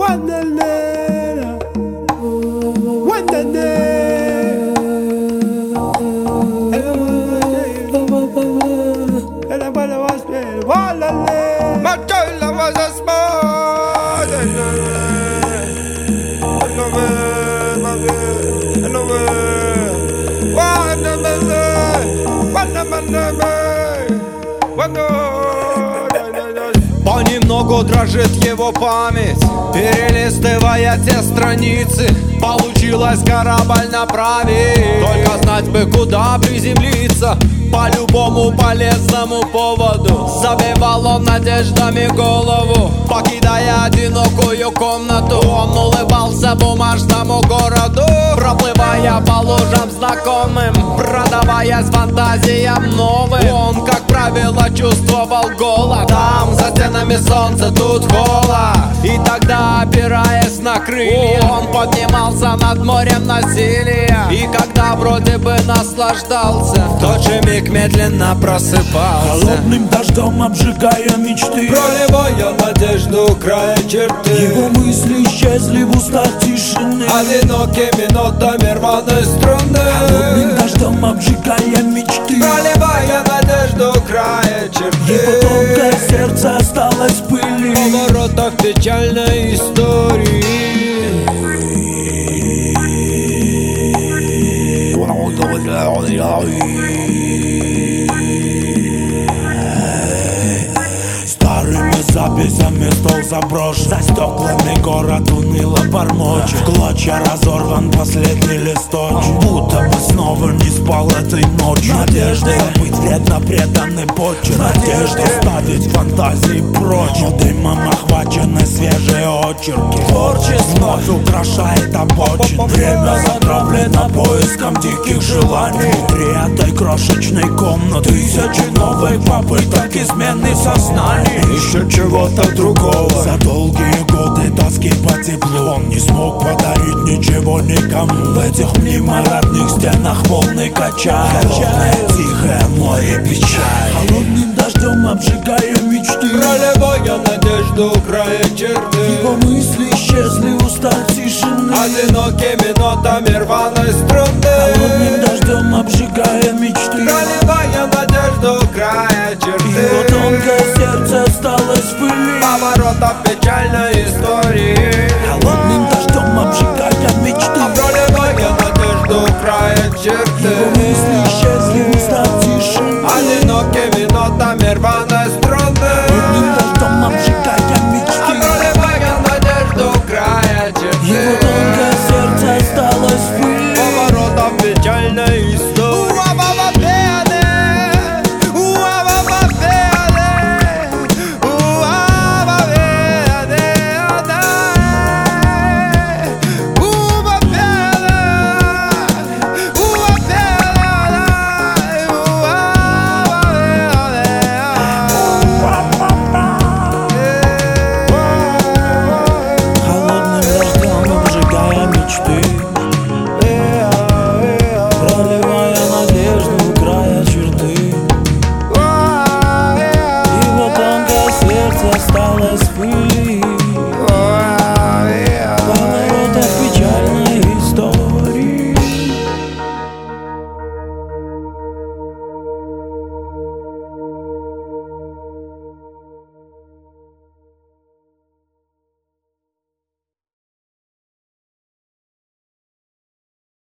Guantanera, Guantanera, era para vos, Guantanera. Marcella was a small, Понемногу дрожит его память, перелистывая те страницы. Получилось корабль направить, только знать бы, куда приземлиться. По любому полезному поводу забивал он надеждами голову. Покидая одинокую комнату, он улыбался бумажному городу, проплывая по лужам знакомым, продаваясь фантазиям новым. Он, как правило, чувствовал голод. Там за стенами солнце, тут холод. И тогда, опираясь на крылья, он поднимался над морем насилия. И когда вроде бы наслаждался, в тот же миг медленно просыпался, холодным дождем обжигая мечты, проливая надежду у края черты. Его мысли исчезли в устах тишины, одинокими нотами рваной струны. холодным дождем обжигая мечты, проливая надежду у края черты. Его тонкое сердце осталось в пыли, в поворотах печальной истории. Старыми записями стол заброшен, за стеклами город уныло бормочет. В клочья разорван последний листочек, будто бы снова не спал этой ночью. Надежда быть вредно преданный почерк, надежда ставить фантазии прочь, но дымом охвачены свежие очерки. Творчество вновь украшает обочины, время затравлено поиском диких желаний. Внутри этой крошечной комнаты тысячи новых попыток измены сознаний. Еще чего-то другого, за долгие годы тоски по теплу он не смог подарить ничего никому. В этих мнимородных стенах волны качают, тихое море печаль, холодным дождем обжигая мечты, проливая надежду у края черты. Его мысли исчезли в устах тишины, одинокими нотами рваной струны. холодным дождем обжигая мечты, проливая надежду у края черты. Его тонкое сердце осталось в пыли, в поворотах печальной